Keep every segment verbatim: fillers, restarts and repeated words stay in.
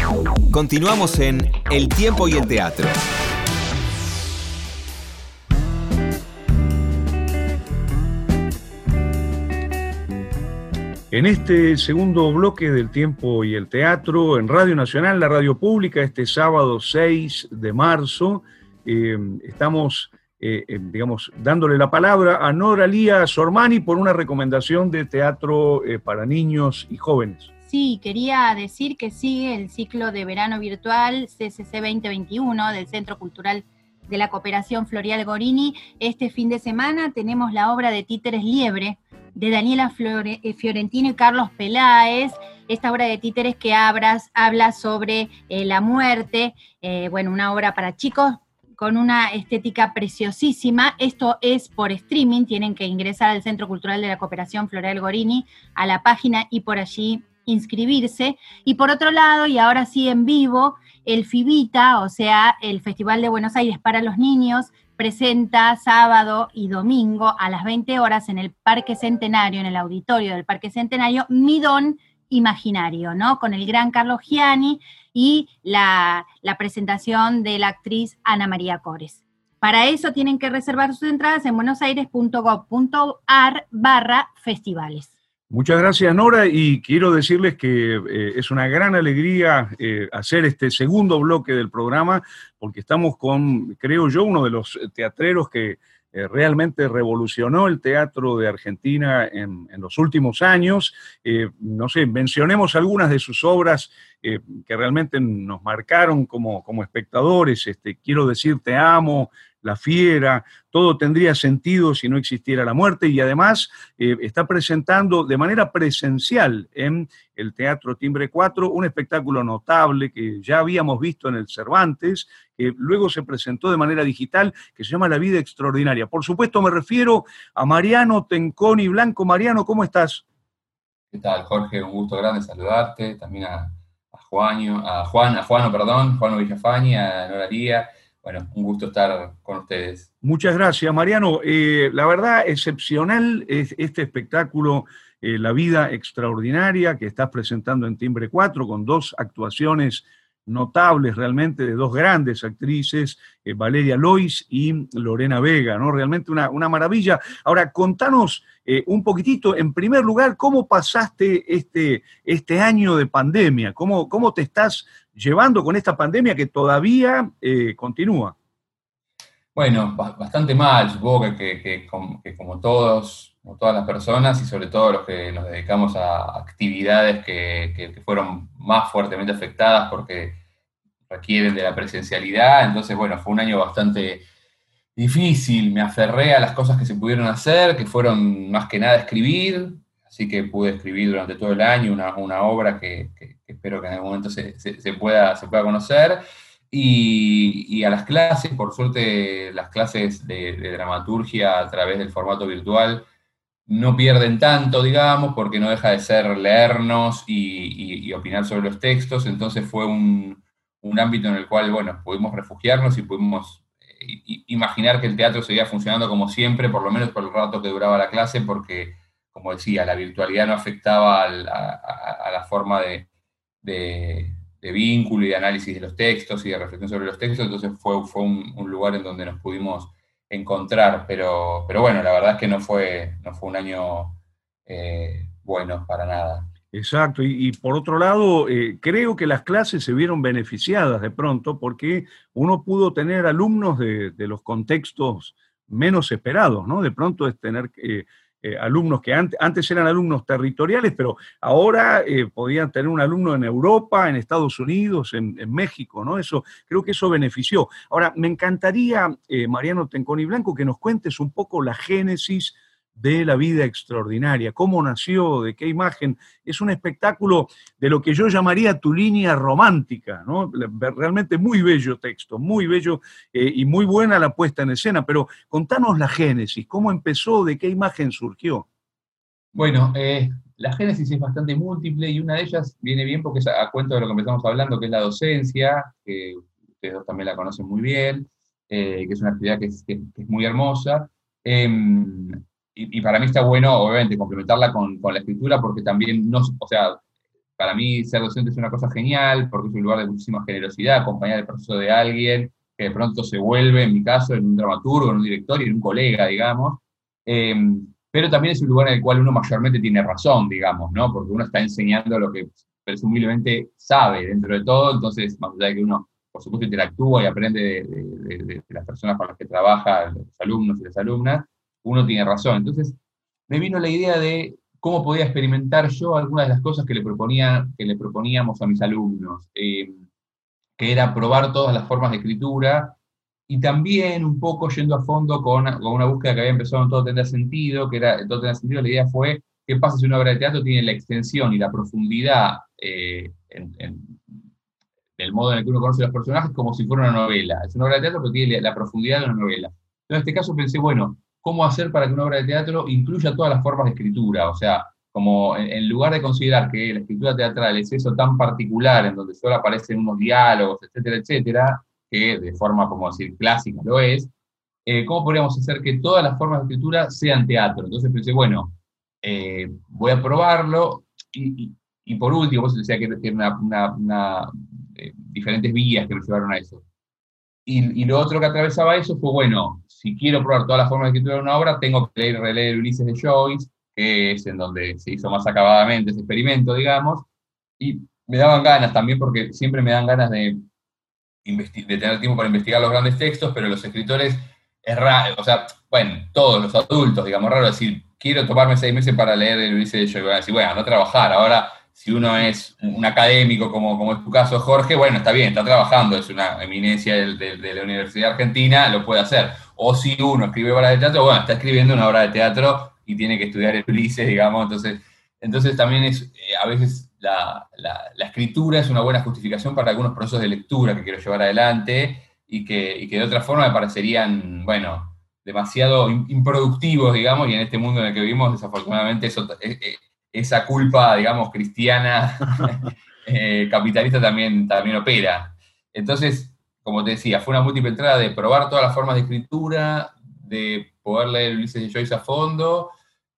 Continuamos en El tiempo y el teatro. En este segundo bloque del tiempo y el teatro, en Radio Nacional, la radio pública, este sábado seis de marzo, eh, estamos, eh, eh, digamos, dándole la palabra a Nora Lía Sormani por una recomendación de teatro eh, para niños y jóvenes. Sí, quería decir que sigue el ciclo de verano virtual C C C veinte veintiuno del Centro Cultural de la Cooperación Florial Gorini. Este fin de semana tenemos la obra de títeres Liebre, de Daniela Flore, eh, Fiorentino y Carlos Peláez, esta obra de títeres que abras, habla sobre eh, la muerte, eh, bueno, una obra para chicos con una estética preciosísima. Esto es por streaming, tienen que ingresar al Centro Cultural de la Cooperación Florial Gorini, a la página y por allí inscribirse. Y por otro lado, y ahora sí en vivo, el FIBITA, o sea, el Festival de Buenos Aires para los Niños, presenta sábado y domingo a las veinte horas en el Parque Centenario, en el auditorio del Parque Centenario, Midón Imaginario, ¿no? Con el gran Carlos Gianni y la, la presentación de la actriz Ana María Cores. Para eso tienen que reservar sus entradas en buenosaires.gov.ar barra festivales. Muchas gracias, Nora, y quiero decirles que eh, es una gran alegría eh, hacer este segundo bloque del programa, porque estamos con, creo yo, uno de los teatreros que eh, realmente revolucionó el teatro de Argentina en, en los últimos años. Eh, no sé, mencionemos algunas de sus obras eh, que realmente nos marcaron como, como espectadores. Este, quiero decir, Te amo, La Fiera, Todo tendría sentido si no existiera la muerte, y además eh, está presentando de manera presencial en el Teatro Timbre cuatro un espectáculo notable que ya habíamos visto en el Cervantes, que luego se presentó de manera digital, que se llama La vida extraordinaria. Por supuesto me refiero a Mariano Tenconi Blanco. Mariano, ¿cómo estás? ¿Qué tal, Jorge? Un gusto grande saludarte, también a, a Juanio, a Juan, a Juano, perdón, Juano Villafañe, a Nora Lía. Bueno, un gusto estar con ustedes. Muchas gracias, Mariano. Eh, la verdad, excepcional es este espectáculo, eh, La vida extraordinaria, que estás presentando en Timbre cuatro, con dos actuaciones notables realmente de dos grandes actrices, eh, Valeria Lois y Lorena Vega, ¿no? Realmente una, una maravilla. Ahora, contanos eh, un poquitito, en primer lugar, ¿cómo pasaste este, este año de pandemia? ¿Cómo, cómo te estás llevando con esta pandemia que todavía eh, continúa? Bueno, bastante mal, supongo que, que, que, como, que como todos, como todas las personas, y sobre todo los que nos dedicamos a actividades que, que, que fueron más fuertemente afectadas porque requieren de la presencialidad. Entonces, bueno, fue un año bastante difícil. Me aferré a las cosas que se pudieron hacer, que fueron más que nada escribir, así que pude escribir durante todo el año una, una obra que, que, que espero que en algún momento se, se, se, pueda, se pueda conocer. Y, y a las clases, por suerte, las clases de, de dramaturgia a través del formato virtual no pierden tanto, digamos, porque no deja de ser leernos y, y, y opinar sobre los textos. Entonces fue un, un ámbito en el cual, bueno, pudimos refugiarnos y pudimos eh, imaginar que el teatro seguía funcionando como siempre, por lo menos por el rato que duraba la clase, porque, como decía, la virtualidad no afectaba al, a, a, a la forma de... de de vínculo y de análisis de los textos y de reflexión sobre los textos. Entonces fue, fue un, un lugar en donde nos pudimos encontrar, pero, pero bueno, la verdad es que no fue, no fue un año eh, bueno para nada. Exacto, y, y por otro lado, eh, creo que las clases se vieron beneficiadas de pronto porque uno pudo tener alumnos de, de los contextos menos esperados, ¿no? De pronto es tener... Eh, Eh, alumnos que antes, antes eran alumnos territoriales, pero ahora eh, podían tener un alumno en Europa, en Estados Unidos, en, en México, ¿no? Eso, creo que eso benefició. Ahora, me encantaría, eh, Mariano Tenconi Blanco, que nos cuentes un poco la génesis de La vida extraordinaria, cómo nació, de qué imagen. Es un espectáculo de lo que yo llamaría tu línea romántica, ¿no? Realmente muy bello texto, muy bello eh, y muy buena la puesta en escena, pero contanos la génesis, cómo empezó, de qué imagen surgió. Bueno, eh, la génesis es bastante múltiple y una de ellas viene bien porque es a cuento de lo que empezamos hablando, que es la docencia, que ustedes dos también la conocen muy bien, eh, que es una actividad que es, que, que es muy hermosa. Eh, Y, y para mí está bueno, obviamente, complementarla con, con la escritura, porque también, no, o sea, para mí ser docente es una cosa genial, porque es un lugar de muchísima generosidad, acompañar el proceso de alguien que de pronto se vuelve, en mi caso, en un dramaturgo, en un director y en un colega, digamos. Eh, pero también es un lugar en el cual uno mayormente tiene razón, digamos, ¿no? Porque uno está enseñando lo que presumiblemente sabe dentro de todo, entonces, más allá de que uno, por supuesto, interactúa y aprende de, de, de, de las personas con las que trabaja, los alumnos y las alumnas, uno tiene razón. Entonces, me vino la idea de cómo podía experimentar yo algunas de las cosas que le, proponía, que le proponíamos a mis alumnos, eh, que era probar todas las formas de escritura, y también un poco yendo a fondo con, con una búsqueda que había empezado en Todo Tendrá Sentido, que era, en Todo Tendrá Sentido, la idea fue, ¿qué pasa si una obra de teatro tiene la extensión y la profundidad eh, en, en el modo en el que uno conoce a los personajes como si fuera una novela? Es una obra de teatro, pero tiene la profundidad de una novela. Entonces, en este caso pensé, bueno, ¿cómo hacer para que una obra de teatro incluya todas las formas de escritura? O sea, como en, en lugar de considerar que la escritura teatral es eso tan particular, en donde solo aparecen unos diálogos, etcétera, etcétera, que de forma, como decir, clásica lo es, eh, ¿cómo podríamos hacer que todas las formas de escritura sean teatro? Entonces pensé, bueno, eh, voy a probarlo, y, y, y por último, vos decía que era una, una, una eh, diferentes vías que me llevaron a eso. Y, y lo otro que atravesaba eso fue, bueno, si quiero probar todas las formas de escritura de una obra, tengo que leer y releer Ulises de Joyce, que es en donde se hizo más acabadamente ese experimento, digamos, y me daban ganas también, porque siempre me dan ganas de, de tener tiempo para investigar los grandes textos, pero los escritores, es raro, o sea, bueno, todos los adultos, digamos, raro decir, quiero tomarme seis meses para leer el Ulises de Joyce, y van a decir, bueno, no trabajar, ahora, si uno es un académico, como, como es tu caso, Jorge, bueno, está bien, está trabajando, es una eminencia de, de, de la Universidad Argentina, lo puede hacer. O si uno escribe obra de teatro, bueno, está escribiendo una obra de teatro y tiene que estudiar el Ulises, digamos, entonces, entonces también es, eh, a veces la, la, la escritura es una buena justificación para algunos procesos de lectura que quiero llevar adelante y que, y que de otra forma me parecerían, bueno, demasiado improductivos, digamos, y en este mundo en el que vivimos, desafortunadamente, eso, eh, eh, esa culpa, digamos, cristiana, eh, capitalista también, también opera. Entonces, como te decía, fue una múltiple entrada de probar todas las formas de escritura, de poder leer Ulises de Joyce a fondo,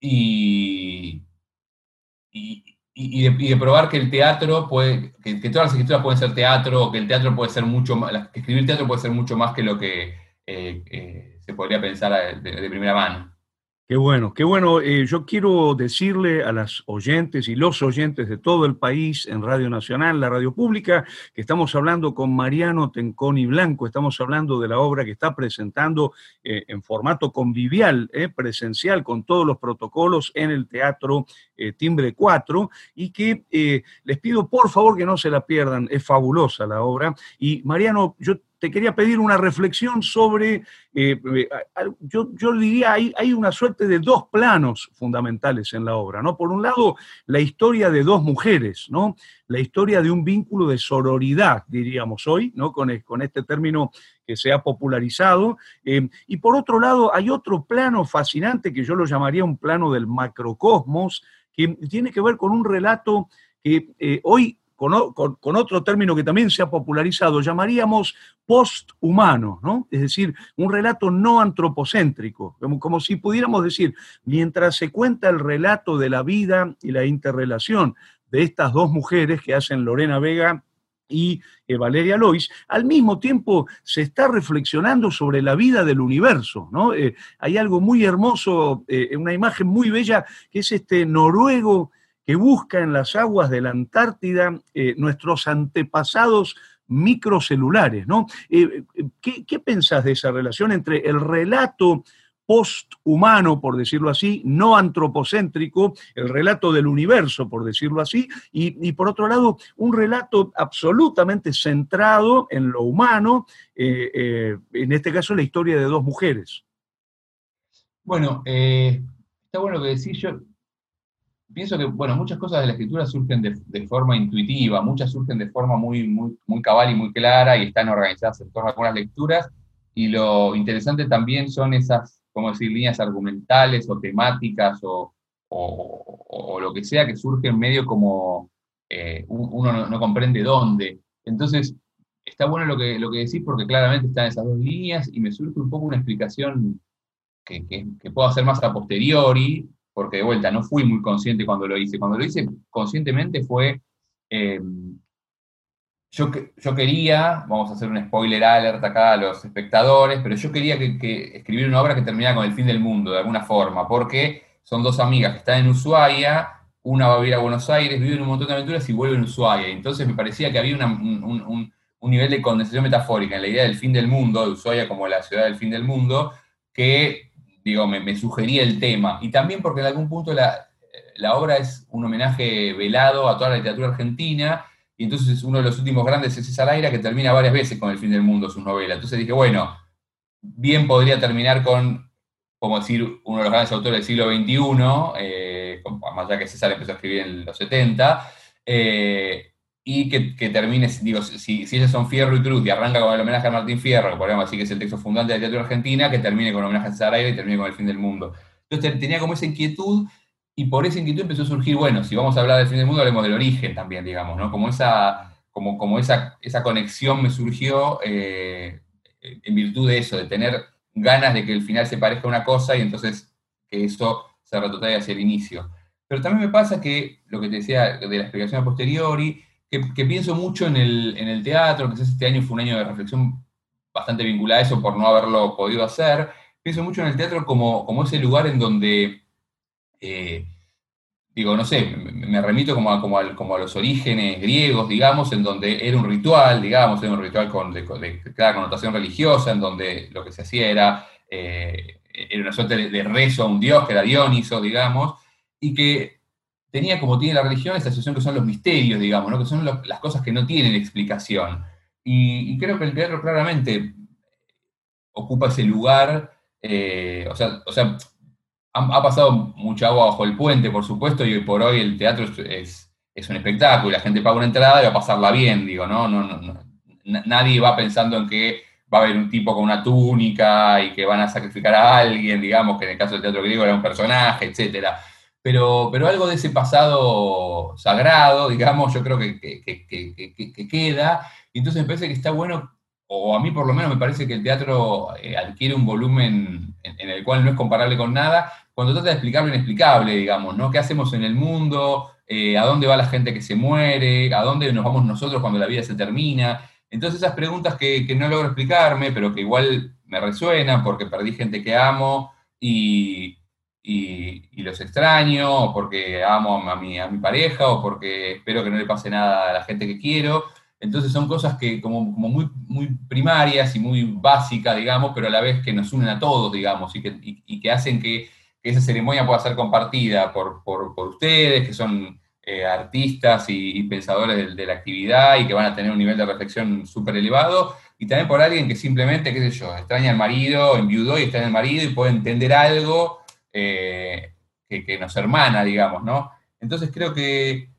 y, y, y, de, y de probar que el teatro puede, que, que todas las escrituras pueden ser teatro, o que el teatro puede ser mucho más, que escribir teatro puede ser mucho más que lo que eh, eh, se podría pensar de, de primera mano. Qué bueno, qué bueno. Eh, yo quiero decirle a las oyentes y los oyentes de todo el país en Radio Nacional, la radio pública, que estamos hablando con Mariano Tenconi Blanco, estamos hablando de la obra que está presentando eh, en formato convivial, eh, presencial, con todos los protocolos en el Teatro eh, Timbre cuatro, y que eh, les pido por favor que no se la pierdan, es fabulosa la obra. Y Mariano, yo te quería pedir una reflexión sobre, eh, yo, yo diría, hay, hay una suerte de dos planos fundamentales en la obra, ¿no? Por un lado, la historia de dos mujeres, ¿no? La historia de un vínculo de sororidad, diríamos hoy, ¿no? Con, con este término que se ha popularizado. Eh, y por otro lado, hay otro plano fascinante que yo lo llamaría un plano del macrocosmos, que tiene que ver con un relato que eh, hoy, Con, con, con otro término que también se ha popularizado, llamaríamos posthumano, ¿no? Es decir, un relato no antropocéntrico, como, como si pudiéramos decir, mientras se cuenta el relato de la vida y la interrelación de estas dos mujeres que hacen Lorena Vega y eh, Valeria Lois, al mismo tiempo se está reflexionando sobre la vida del universo, ¿no? Eh, hay algo muy hermoso, eh, una imagen muy bella, que es este noruego que busca en las aguas de la Antártida eh, nuestros antepasados microcelulares, ¿no? Eh, ¿qué, ¿Qué pensás de esa relación entre el relato posthumano, por decirlo así, no antropocéntrico, el relato del universo, por decirlo así, y, y por otro lado, un relato absolutamente centrado en lo humano, eh, eh, en este caso la historia de dos mujeres? Bueno, eh, está bueno lo que decís. Yo pienso que, bueno, muchas cosas de la escritura surgen de, de forma intuitiva, muchas surgen de forma muy, muy, muy cabal y muy clara, y están organizadas en torno a algunas lecturas, y lo interesante también son esas, como decir, líneas argumentales o temáticas o, o, o lo que sea que surgen medio como eh, uno no, no comprende dónde. Entonces, está bueno lo que, lo que decís, porque claramente están esas dos líneas, y me surge un poco una explicación que, que, que puedo hacer más a posteriori, porque de vuelta no fui muy consciente cuando lo hice. Cuando lo hice conscientemente fue Eh, yo, yo quería, vamos a hacer un spoiler alert acá a los espectadores, pero yo quería que, que escribir una obra que terminara con el fin del mundo, de alguna forma, porque son dos amigas que están en Ushuaia, una va a vivir a Buenos Aires, viven un montón de aventuras y vuelven a Ushuaia. Entonces me parecía que había una, un, un, un nivel de condensación metafórica en la idea del fin del mundo, de Ushuaia como la ciudad del fin del mundo, que, digo, me, me sugería el tema. Y también porque en algún punto la, la obra es un homenaje velado a toda la literatura argentina, y entonces uno de los últimos grandes es César Aira, que termina varias veces con el fin del mundo, sus novelas. Entonces dije, bueno, bien podría terminar con, como decir, uno de los grandes autores del siglo veintiuno, eh, más allá que César empezó a escribir en los setenta, eh, y que, que termine, digo, si, si ellas son Fierro y Cruz, y arranca con el homenaje a Martín Fierro, que podríamos decir que es el texto fundante de la literatura argentina, que termine con el homenaje a César Aira y termine con el fin del mundo. Entonces tenía como esa inquietud, y por esa inquietud empezó a surgir, bueno, si vamos a hablar del fin del mundo, hablemos del origen también, digamos, ¿no? Como esa, como, como esa, esa conexión me surgió eh, en virtud de eso, de tener ganas de que el final se parezca a una cosa y entonces que eso se retrotrae hacia el inicio. Pero también me pasa que, lo que te decía de la explicación a posteriori, que, que pienso mucho en el, en el teatro, quizás este año fue un año de reflexión bastante vinculada a eso por no haberlo podido hacer, pienso mucho en el teatro como, como ese lugar en donde... Eh, digo, no sé, me, me remito como a, como, a, como a los orígenes griegos, digamos, en donde era un ritual, digamos, era un ritual con, de, de clara connotación religiosa, en donde lo que se hacía era, eh, era una suerte de, de rezo a un dios, que era Dioniso, digamos, y que tenía, como tiene la religión, esa asociación que son los misterios, digamos, ¿no? Que son los, las cosas que no tienen explicación. Y, y creo que el teatro claramente ocupa ese lugar, eh, o sea, o sea ha, ha pasado mucha agua bajo el puente, por supuesto, y hoy por hoy el teatro es, es, es un espectáculo, y la gente paga una entrada y va a pasarla bien, digo, ¿no? No, no, no. Nadie va pensando en que va a haber un tipo con una túnica y que van a sacrificar a alguien, digamos, que en el caso del teatro griego era un personaje, etcétera. Pero, pero algo de ese pasado sagrado, digamos, yo creo que, que, que, que, que queda, y entonces me parece que está bueno, o a mí por lo menos me parece que el teatro eh, adquiere un volumen en, en el cual no es comparable con nada, cuando trata de explicar lo inexplicable, digamos, ¿no? ¿Qué hacemos en el mundo? Eh, ¿A dónde va la gente que se muere? ¿A dónde nos vamos nosotros cuando la vida se termina? Entonces esas preguntas que, que no logro explicarme, pero que igual me resuenan porque perdí gente que amo y, y, y los extraño, o porque amo a mi, a mi pareja, o porque espero que no le pase nada a la gente que quiero. Entonces son cosas que como, como muy, muy primarias y muy básicas, digamos, pero a la vez que nos unen a todos, digamos, y que, y, y que hacen que, que esa ceremonia pueda ser compartida por, por, por ustedes, que son eh, artistas y, y pensadores de, de la actividad y que van a tener un nivel de reflexión súper elevado, y también por alguien que simplemente, qué sé yo, extraña al marido, enviudó y está en el marido y puede entender algo eh, que, que nos hermana, digamos, ¿no? Entonces creo que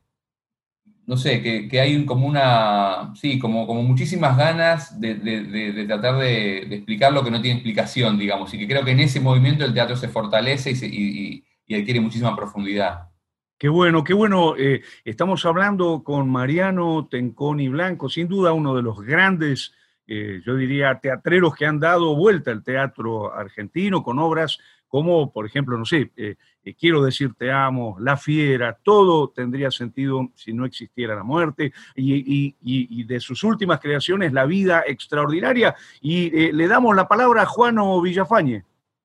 no sé, que, que hay un, como una, sí, como, como muchísimas ganas de, de, de, de tratar de, de explicar lo que no tiene explicación, digamos, y que creo que en ese movimiento el teatro se fortalece y, se, y, y adquiere muchísima profundidad. Qué bueno, qué bueno. Eh, estamos hablando con Mariano Tenconi Blanco, sin duda uno de los grandes, eh, yo diría, teatreros que han dado vuelta al teatro argentino con obras como, por ejemplo, no sé, eh, eh, Quiero decir te amo, La Fiera, todo tendría sentido si no existiera la muerte, y, y, y de sus últimas creaciones, La Vida Extraordinaria. Y eh, le damos la palabra a Juano Villafañe.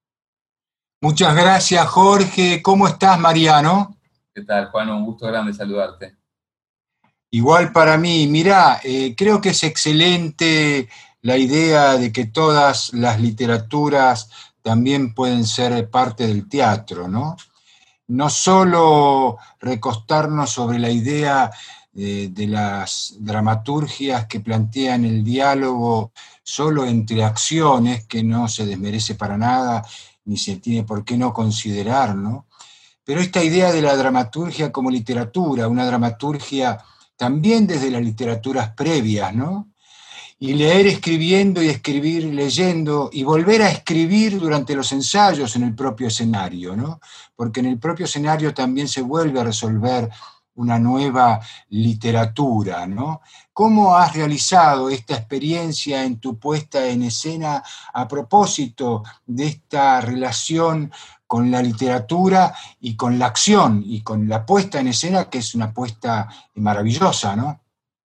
Muchas gracias, Jorge. ¿Cómo estás, Mariano? ¿Qué tal, Juano? Un gusto grande saludarte. Igual para mí. Mirá, eh, creo que es excelente la idea de que todas las literaturas también pueden ser parte del teatro, ¿no? No solo recostarnos sobre la idea de, de las dramaturgias que plantean el diálogo solo entre acciones, que no se desmerece para nada, ni se tiene por qué no considerar, ¿no? Pero esta idea de la dramaturgia como literatura, una dramaturgia también desde las literaturas previas, ¿no? Y leer escribiendo y escribir leyendo, y volver a escribir durante los ensayos en el propio escenario, ¿no? Porque en el propio escenario también se vuelve a resolver una nueva literatura, ¿no? ¿Cómo has realizado esta experiencia en tu puesta en escena a propósito de esta relación con la literatura y con la acción y con la puesta en escena, que es una puesta maravillosa, ¿no?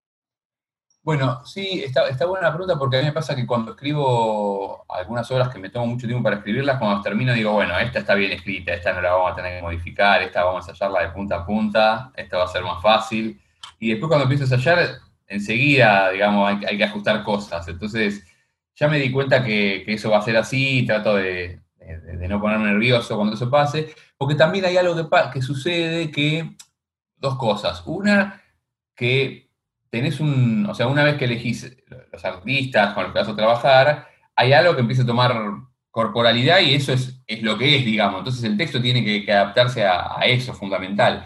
Bueno, sí, está, está buena la pregunta porque a mí me pasa que cuando escribo algunas obras que me tomo mucho tiempo para escribirlas, cuando las termino digo, bueno, esta está bien escrita, esta no la vamos a tener que modificar, esta vamos a ensayarla de punta a punta, esta va a ser más fácil. Y después cuando empiezo a ensayar, enseguida, digamos, hay, hay que ajustar cosas. Entonces, ya me di cuenta que, que eso va a ser así, y trato de, de, de no ponerme nervioso cuando eso pase, porque también hay algo que, que sucede que, dos cosas. Una, que tenés un, o sea, una vez que elegís los artistas con los que vas a trabajar, hay algo que empieza a tomar corporalidad y eso es, es lo que es, digamos. Entonces el texto tiene que, que adaptarse a, a eso, fundamental.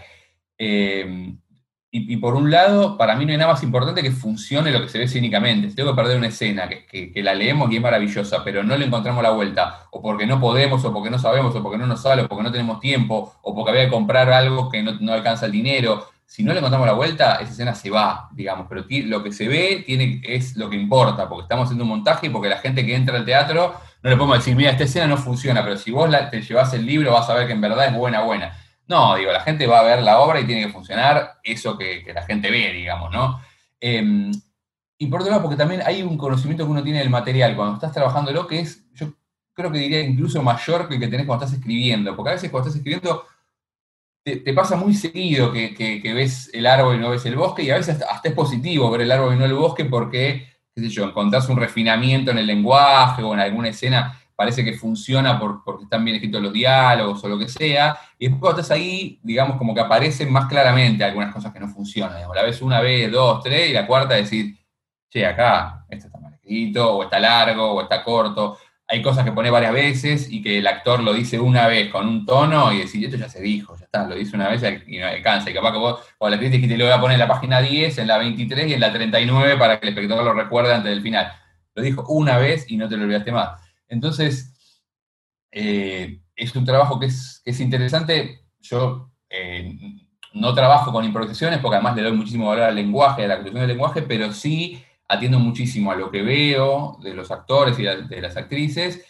Eh, y, y por un lado, para mí no hay nada más importante que funcione lo que se ve escénicamente. Si tengo que perder una escena que, que, que la leemos y es maravillosa, pero no le encontramos la vuelta, o porque no podemos, o porque no sabemos, o porque no nos sale, o porque no tenemos tiempo, o porque había que comprar algo que no, no alcanza el dinero. Si no le encontramos la vuelta, esa escena se va, digamos, pero lo que se ve tiene, es lo que importa, porque estamos haciendo un montaje y porque la gente que entra al teatro, no le podemos decir, mira, esta escena no funciona, pero si vos la, te llevás el libro vas a ver que en verdad es buena, buena. No, digo, la gente va a ver la obra y tiene que funcionar eso que, que la gente ve, digamos, ¿no? Eh, y por otro lado, porque también hay un conocimiento que uno tiene del material cuando estás trabajándolo, que es, yo creo que diría incluso mayor que el que tenés cuando estás escribiendo, porque a veces cuando estás escribiendo Te, te pasa muy seguido que, que, que ves el árbol y no ves el bosque, y a veces hasta, hasta es positivo ver el árbol y no el bosque porque, qué sé yo, encontrás un refinamiento en el lenguaje o en alguna escena parece que funciona por, porque están bien escritos los diálogos o lo que sea, y después cuando estás ahí, digamos, como que aparecen más claramente algunas cosas que no funcionan. Digamos, la ves una vez, dos, tres, y la cuarta decís, che, acá, esto está mal escrito, o está largo, o está corto. Hay cosas que pone varias veces y que el actor lo dice una vez con un tono y decís, esto ya se dijo, ya está, lo dice una vez y no alcanza. Y capaz que vos, cuando la escribiste, dijiste, lo voy a poner en la página diez, en la veintitrés y en la treinta y nueve para que el espectador lo recuerde antes del final. Lo dijo una vez y no te lo olvidaste más. Entonces, eh, es un trabajo que es, que es interesante. Yo eh, no trabajo con improvisaciones porque además le doy muchísimo valor al lenguaje, a la construcción del lenguaje, pero sí atiendo muchísimo a lo que veo de los actores y de las actrices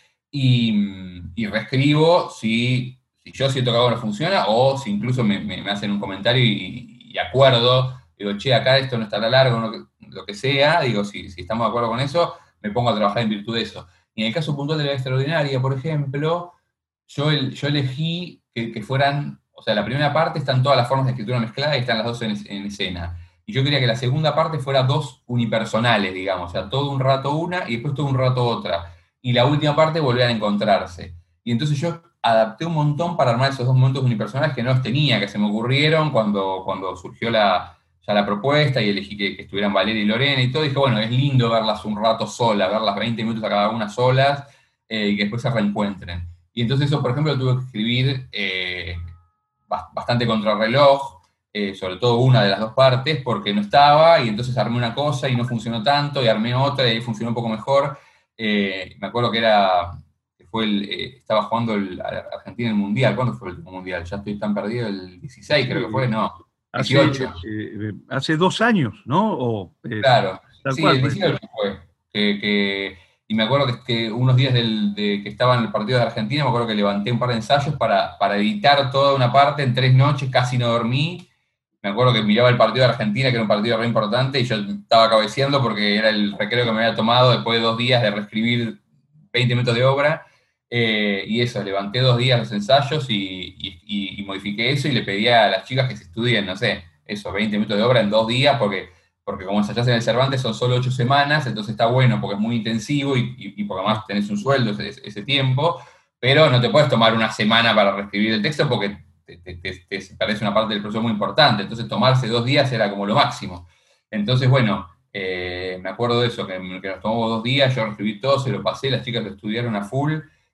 y, y reescribo si, si yo siento que algo no funciona o si incluso me, me, me hacen un comentario y, y acuerdo, digo, che, acá esto no estará largo, no, lo que sea, digo, si, si estamos de acuerdo con eso, me pongo a trabajar en virtud de eso. Y en el caso puntual de La Extraordinaria, por ejemplo, yo, el, yo elegí que, que fueran, o sea, la primera parte están todas las formas de escritura mezcladas y están las dos en, en escena. Y yo quería que la segunda parte fuera dos unipersonales, digamos, o sea, todo un rato una y después todo un rato otra. Y la última parte volvían a encontrarse. Y entonces yo adapté un montón para armar esos dos momentos unipersonales que no los tenía, que se me ocurrieron cuando, cuando surgió la, ya la propuesta y elegí que, que estuvieran Valeria y Lorena y todo. Y dije, bueno, es lindo verlas un rato solas, verlas veinte minutos a cada una solas eh, y que después se reencuentren. Y entonces eso, por ejemplo, lo tuve que escribir eh, bastante contrarreloj. Eh, sobre todo una de las dos partes, porque no estaba, y entonces armé una cosa y no funcionó tanto, y armé otra y ahí funcionó un poco mejor. Eh, me acuerdo que era, que fue el, eh, estaba jugando el, Argentina en el Mundial. ¿Cuándo fue el último Mundial? Ya estoy tan perdido, el dieciséis creo que fue, no, dieciocho. Hace, eh, hace dos años, ¿no? O, eh, claro, tal sí, cual, el dieciocho fue, que, que, y me acuerdo que, que unos días del, de que estaba en el partido de Argentina, me acuerdo que levanté un par de ensayos para, para editar toda una parte en tres noches, casi no dormí. Me acuerdo que miraba el partido de Argentina, que era un partido re importante, y yo estaba cabeceando porque era el recreo que me había tomado después de dos días de reescribir veinte minutos de obra, eh, y eso, levanté dos días los ensayos y, y, y modifiqué eso y le pedí a las chicas que se estudien, no sé, eso, veinte minutos de obra en dos días, porque, porque como ensayás en el Cervantes son solo ocho semanas, entonces está bueno porque es muy intensivo y, y, y porque además tenés un sueldo ese, ese tiempo, pero no te puedes tomar una semana para reescribir el texto porque Te, te, te, te parece una parte del proceso muy importante, entonces tomarse dos días era como lo máximo. Entonces, bueno, eh, me acuerdo de eso, que, que nos tomamos dos días, yo reescribí todo, se lo pasé, las chicas lo estudiaron a full,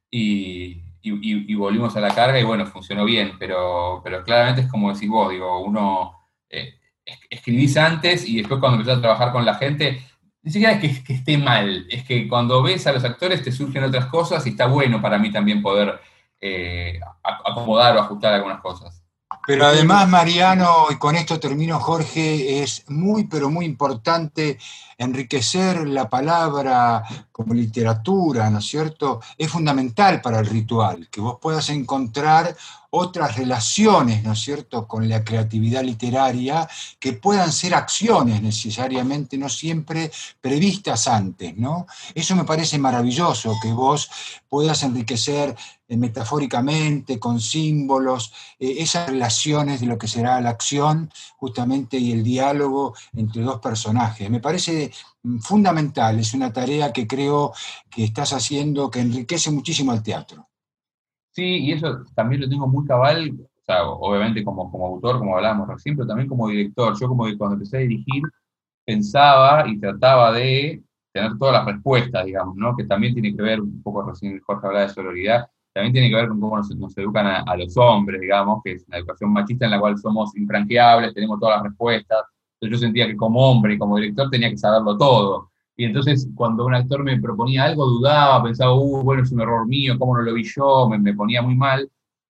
y, y, y volvimos a la carga, y bueno, funcionó bien, pero, pero claramente es como decís vos, digo, uno eh, escribís antes, y después cuando empezás a trabajar con la gente, ni siquiera es que, que esté mal, es que cuando ves a los actores te surgen otras cosas, y está bueno para mí también poder Eh, acomodar o ajustar algunas cosas. Pero además, Mariano, y con esto termino, Jorge, es muy, pero muy importante enriquecer la palabra como literatura, ¿no es cierto? Es fundamental para el ritual, que vos puedas encontrar otras relaciones, ¿no es cierto?, con la creatividad literaria, que puedan ser acciones necesariamente, no siempre previstas antes, ¿no? Eso me parece maravilloso, que vos puedas enriquecer eh, metafóricamente, con símbolos, eh, esas relaciones de lo que será la acción, justamente, y el diálogo entre dos personajes. Me parece fundamental, es una tarea que creo que estás haciendo, que enriquece muchísimo el teatro. Sí, y eso también lo tengo muy cabal, o sea, obviamente como, como autor, como hablábamos recién, pero también como director. Yo como que cuando empecé a dirigir, pensaba y trataba de tener todas las respuestas, digamos, ¿no? Que también tiene que ver, un poco recién Jorge hablaba de sororidad, también tiene que ver con cómo nos, nos educan a, a los hombres, digamos, que es una educación machista en la cual somos infranqueables, tenemos todas las respuestas. Entonces yo sentía que como hombre y como director tenía que saberlo todo. Y entonces, cuando un actor me proponía algo, dudaba, pensaba, uh, bueno, es un error mío, ¿cómo no lo vi yo? Me, me ponía muy mal.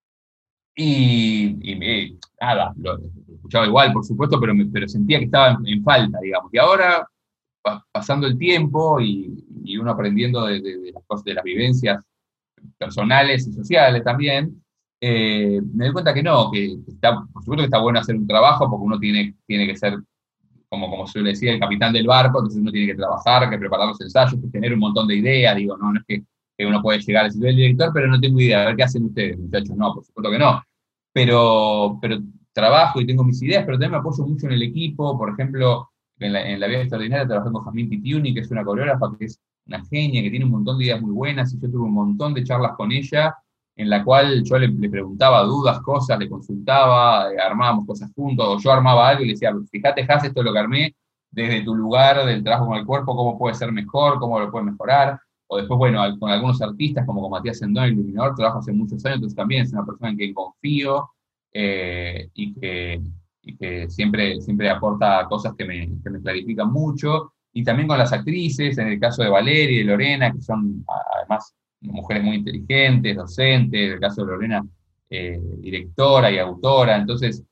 Y, y me, nada, lo, lo escuchaba igual, por supuesto, pero, me, pero sentía que estaba en, en, falta, digamos. Y ahora, pa, pasando el tiempo y, y uno aprendiendo de, de, de las cosas, de las vivencias personales y sociales también, eh, me doy cuenta que no, que está, por supuesto que está bueno hacer un trabajo, porque uno tiene, tiene que ser, como, como se le decía, el capitán del barco, entonces uno tiene que trabajar, que preparar los ensayos, que tener un montón de ideas, digo, no, no es que, que uno puede llegar a decir, el director, pero no tengo idea, a ver qué hacen ustedes, muchachos, no, por supuesto que no, pero, pero trabajo y tengo mis ideas, pero también me apoyo mucho en el equipo, por ejemplo, en la, en la vida extraordinaria trabajé con Jazmín Pitiuni, que es una coreógrafa que es una genia, que tiene un montón de ideas muy buenas, y yo tuve un montón de charlas con ella, en la cual yo le, le preguntaba dudas, cosas, le consultaba, eh, armábamos cosas juntos, o yo armaba algo y le decía, fíjate, Jaz, esto es lo que armé, desde tu lugar del trabajo con el cuerpo, cómo puede ser mejor, cómo lo puede mejorar, o después, bueno, con algunos artistas, como con Matías Sendón, el iluminador, trabajo hace muchos años, entonces también es una persona en quien confío, eh, y, que, y que siempre, siempre aporta cosas que me, que me clarifican mucho, y también con las actrices, en el caso de Valeria y de Lorena, que son además mujeres muy inteligentes, docentes, en el caso de Lorena, eh, directora y autora. Entonces,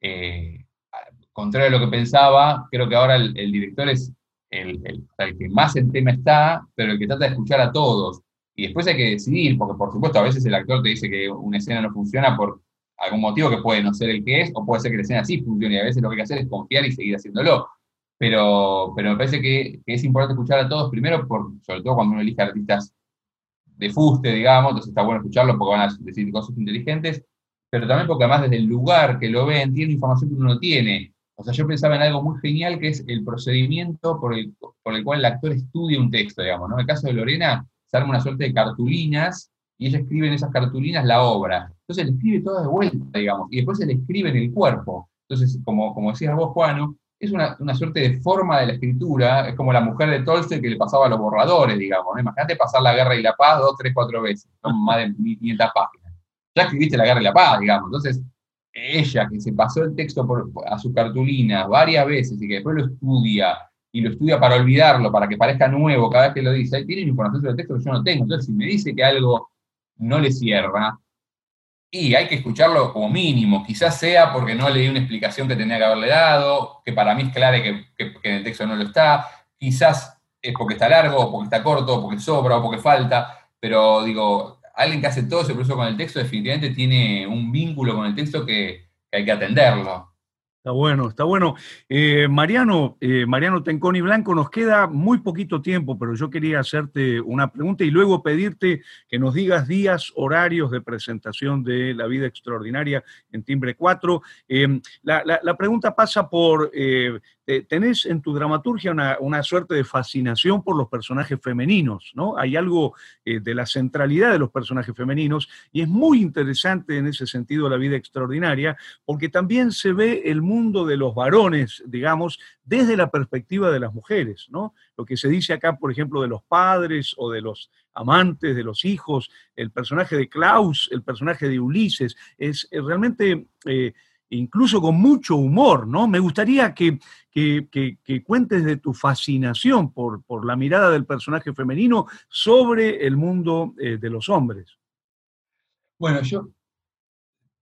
eh, contrario a lo que pensaba, creo que ahora el, el director es el, el, el que más en tema está, pero el que trata de escuchar a todos. Y después hay que decidir, porque por supuesto a veces el actor te dice que una escena no funciona por algún motivo que puede no ser el que es, o puede ser que la escena sí funcione, y a veces lo que hay que hacer es confiar y seguir haciéndolo. Pero, pero me parece que, que es importante escuchar a todos, primero, por, sobre todo cuando uno elige artistas de fuste, digamos, entonces está bueno escucharlo porque van a decir cosas inteligentes, pero también porque además desde el lugar que lo ven, tiene información que uno no tiene. O sea, yo pensaba en algo muy genial que es el procedimiento por el, por el cual el actor estudia un texto, digamos, ¿no? En el caso de Lorena, se arma una suerte de cartulinas y ella escribe en esas cartulinas la obra. Entonces le escribe todo de vuelta, digamos, y después se le escribe en el cuerpo. Entonces, como, como decías vos, Juano, es una, una suerte de forma de la escritura, es como la mujer de Tolstoy que le pasaba a los borradores, digamos, ¿no? Imagínate pasar La Guerra y la Paz dos, tres, cuatro veces, son más de quinientas páginas. Ya escribiste La Guerra y la Paz, digamos, entonces ella que se pasó el texto por, a su cartulina varias veces y que después lo estudia, y lo estudia para olvidarlo, para que parezca nuevo cada vez que lo dice, tiene información sobre el texto que yo no tengo, entonces si me dice que algo no le cierra, y hay que escucharlo como mínimo, quizás sea porque no le di una explicación que tenía que haberle dado, que para mí es clara y que, que, que en el texto no lo está, quizás es porque está largo, o porque está corto, o porque sobra, o porque falta, pero digo, alguien que hace todo ese proceso con el texto definitivamente tiene un vínculo con el texto que, que hay que atenderlo. Está bueno, está bueno. Eh, Mariano, eh, Mariano Tenconi Blanco, nos queda muy poquito tiempo, pero yo quería hacerte una pregunta y luego pedirte que nos digas días, horarios de presentación de La Vida Extraordinaria en Timbre cuatro. Eh, la, la, la pregunta pasa por, eh, tenés en tu dramaturgia una, una suerte de fascinación por los personajes femeninos, ¿no? Hay algo eh, de la centralidad de los personajes femeninos y es muy interesante en ese sentido La Vida Extraordinaria, porque también se ve el mundo mundo de los varones, digamos, desde la perspectiva de las mujeres, ¿no? Lo que se dice acá, por ejemplo, de los padres o de los amantes, de los hijos, el personaje de Klaus, el personaje de Ulises, es, es realmente, eh, incluso con mucho humor, ¿no? Me gustaría que, que, que, que cuentes de tu fascinación por, por la mirada del personaje femenino sobre el mundo eh, de los hombres. Bueno, yo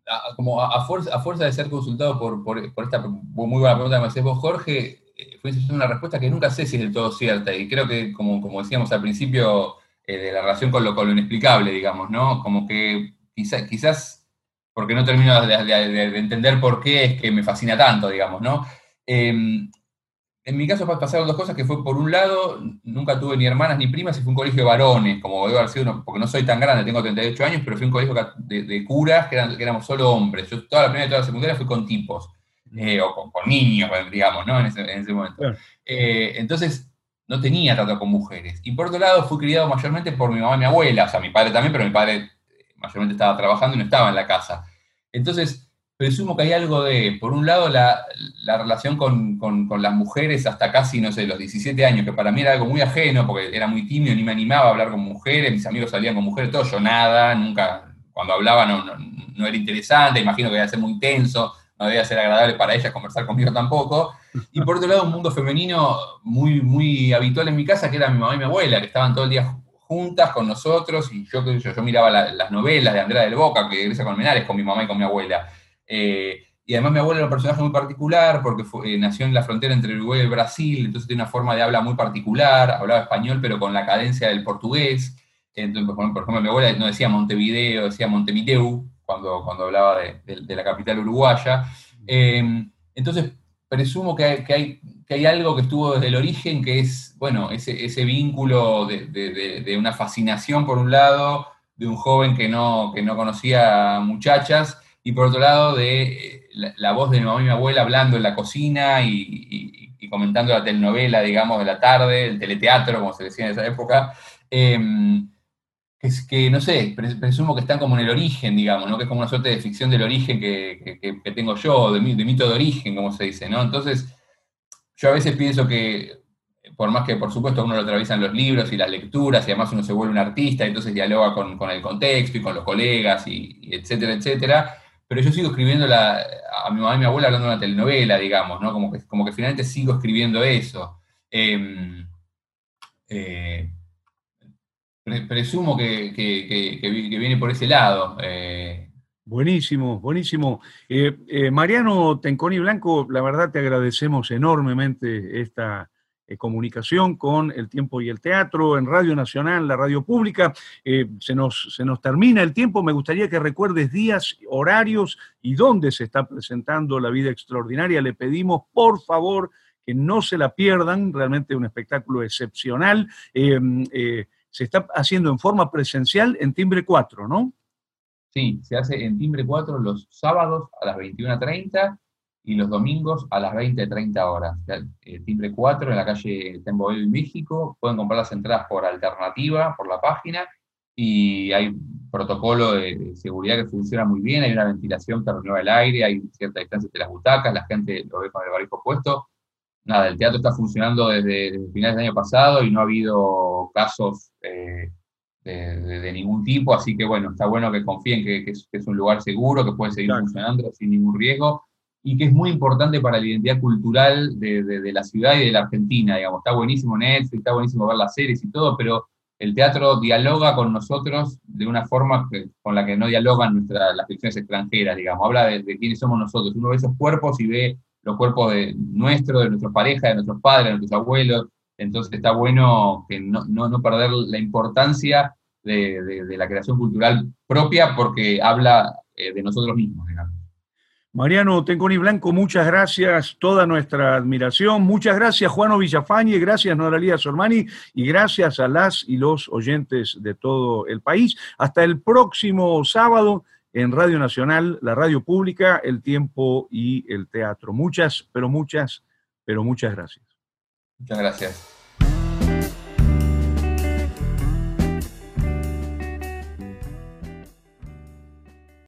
a, como a, a, fuerza, a fuerza de ser consultado por, por, por esta muy buena pregunta que me haces vos, Jorge, eh, fue una respuesta que nunca sé si es del todo cierta, y creo que, como, como decíamos al principio, eh, de la relación con lo, con lo inexplicable, digamos, ¿no? Como que quizá, quizás, porque no termino de, de, de entender por qué es que me fascina tanto, digamos, ¿no? Eh, En mi caso pasaron dos cosas, que fue, por un lado, nunca tuve ni hermanas ni primas, y fue un colegio de varones, como debo haber sido, porque no soy tan grande, tengo treinta y ocho años, pero fui un colegio de, de curas, que, eran, que éramos solo hombres. Yo toda la primera y toda la secundaria fui con tipos, eh, o con, con niños, digamos, ¿no? En ese, en ese momento. Claro. Eh, entonces, no tenía trato con mujeres. Y por otro lado, fui criado mayormente por mi mamá y mi abuela, o sea, mi padre también, pero mi padre mayormente estaba trabajando y no estaba en la casa. Entonces, presumo que hay algo de, por un lado, la, la relación con, con, con las mujeres hasta casi, no sé, los diecisiete años, que para mí era algo muy ajeno, porque era muy tímido, ni me animaba a hablar con mujeres, mis amigos salían con mujeres, todo, yo nada, nunca, cuando hablaba no, no, no era interesante, imagino que debía ser muy tenso, no debía ser agradable para ellas conversar conmigo tampoco. Y por otro lado, un mundo femenino muy, muy habitual en mi casa, que era mi mamá y mi abuela, que estaban todo el día juntas con nosotros, y yo, yo, yo miraba la, las novelas de Andrea del Boca, que Grecia Colmenares, con mi mamá y con mi abuela. Eh, y además mi abuelo era un personaje muy particular, porque fue, eh, nació en la frontera entre Uruguay y Brasil, entonces tiene una forma de habla muy particular, hablaba español pero con la cadencia del portugués. Entonces, por ejemplo, mi abuela no decía Montevideo, decía Montevideo, cuando, cuando hablaba de, de, de la capital uruguaya. Eh, entonces, presumo que hay, que, hay, que hay algo que estuvo desde el origen, que es, bueno, ese, ese vínculo de, de, de una fascinación, por un lado, de un joven que no, que no conocía muchachas, y por otro lado, de la, la voz de mi mamá y mi abuela hablando en la cocina y, y, y comentando la telenovela, digamos, de la tarde, el teleteatro, como se decía en esa época, eh, que, que, no sé, presumo que están como en el origen, digamos, ¿no? Que es como una suerte de ficción del origen que, que, que tengo yo, de, de mito de origen, como se dice, ¿no? Entonces, yo a veces pienso que, por más que por supuesto uno lo atraviesa en los libros y las lecturas, y además uno se vuelve un artista, y entonces dialoga con, con el contexto y con los colegas, y, y etcétera, etcétera, pero yo sigo escribiendo la, a mi mamá y mi abuela hablando de una telenovela, digamos, ¿no? Como que, como que finalmente sigo escribiendo eso. Eh, eh, pre, presumo que, que, que, que, viene por ese lado. Eh, Buenísimo, buenísimo. Eh, eh, Mariano Tenconi Blanco, la verdad te agradecemos enormemente esta eh, comunicación con El Tiempo y el Teatro en Radio Nacional, la radio pública. Eh, se nos, se nos termina el tiempo. Me gustaría que recuerdes días, horarios y dónde se está presentando La Vida Extraordinaria. Le pedimos, por favor, que no se la pierdan. Realmente un espectáculo excepcional. Eh, eh, se está haciendo en forma presencial en Timbre cuatro, ¿no? Sí, se hace en Timbre cuatro los sábados a las veintiuna treinta y los domingos a las veinte treinta horas. Eh, Timbre cuatro en la calle Tembo en México. Pueden comprar las entradas por alternativa, por la página, y hay protocolo de seguridad que funciona muy bien, hay una ventilación que renueva el aire, hay cierta distancia entre las butacas, la gente lo ve con el barbijo puesto. Nada, el teatro está funcionando desde, desde finales del año pasado y no ha habido casos eh, De, de, de ningún tipo, así que bueno, está bueno que confíen que, que, es, que es un lugar seguro, que puede seguir claro. funcionando sin ningún riesgo, y que es muy importante para la identidad cultural de, de, de la ciudad y de la Argentina, digamos. Está buenísimo Netflix, está buenísimo ver las series y todo, pero el teatro dialoga con nosotros de una forma que, con la que no dialogan nuestra, las ficciones extranjeras, digamos. Habla de, de quiénes somos nosotros. Uno ve esos cuerpos y ve los cuerpos de nuestros, de nuestras parejas, de nuestros padres, de nuestros abuelos. Entonces está bueno que no, no, no perder la importancia de, de, de la creación cultural propia, porque habla eh, de nosotros mismos, digamos. Mariano Tenconi Blanco, muchas gracias, toda nuestra admiración. Muchas gracias, Juano Villafañe, gracias, Noralía Sormani, y gracias a las y los oyentes de todo el país. Hasta el próximo sábado en Radio Nacional, la radio pública, El Tiempo y el Teatro. Muchas, pero muchas, pero muchas gracias. Muchas gracias.